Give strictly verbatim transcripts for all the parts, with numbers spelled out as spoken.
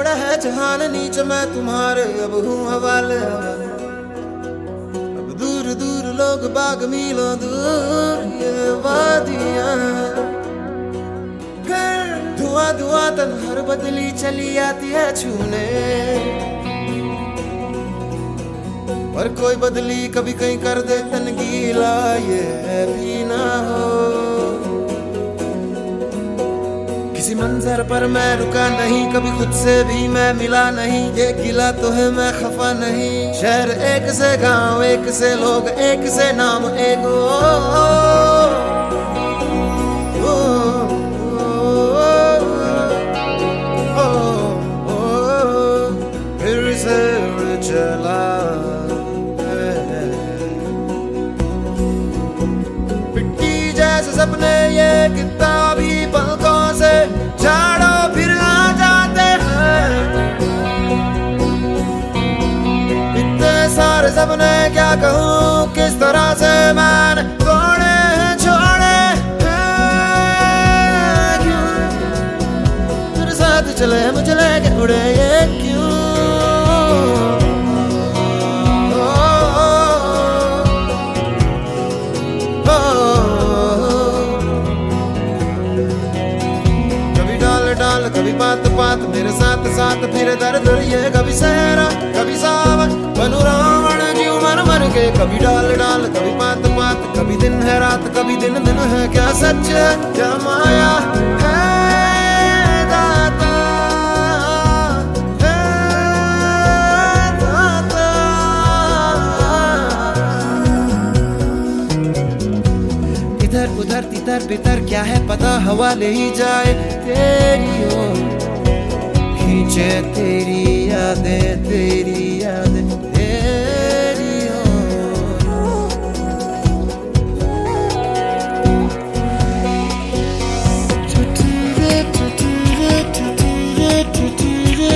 छोड़ा है जहान नीच मैं तुम्हारे अब हूँ हवाले। अब दूर दूर लोग बाग मीलों दूर ये वादियां, फिर धुआं धुआं तन हर बदली चली आती है छूने। पर कोई बदली कभी कहीं कर दे तन गीला ये भी ना हो। किसी मंजर पर मैं रुका नहीं, कभी खुद से भी मैं मिला नहीं। ये गिला तो है मैं खफा नहीं। शहर एक से गांव एक से लोग एक से नाम एक ओ, ओ, ओ, ओ, ओ, ओ, फिर से चला मिट्टी जैसे सपने ये किताबी पलकों से झाड़ो फिर आ जाते हैं। इतने सारे सपने क्या कहूँ किस तरह से मैंने तोड़े हैं छोड़े हैं क्यों तेरे साथ चले मुझे लेके उड़े ये क्यों। डाल कभी बात बात मेरे साथ साथ फिर दर दर ये कभी सहरा कभी सावन बनू रावण जीव मर मर के। कभी डाल डाल कभी बात बात कभी दिन है रात कभी दिन दिन है क्या सच है क्या माया है दाता है दाता। इधर उधर तितर बितर क्या है पता हवा ले ही जाए तेरी ओर। खींचे तेरी यादें तेरी यादें तेरी ओर। टुटुरे टुटुरे टुटुरे टुटुरे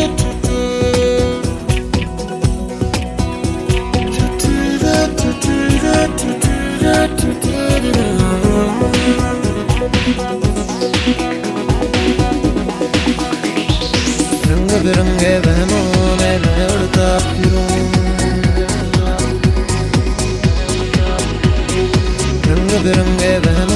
टुटुरे टुटुरे टुटुरे टुटुरे। रंग बिरंगे बहनों में मैं उड़ता फिरूं। रंग बिरंगे बहनों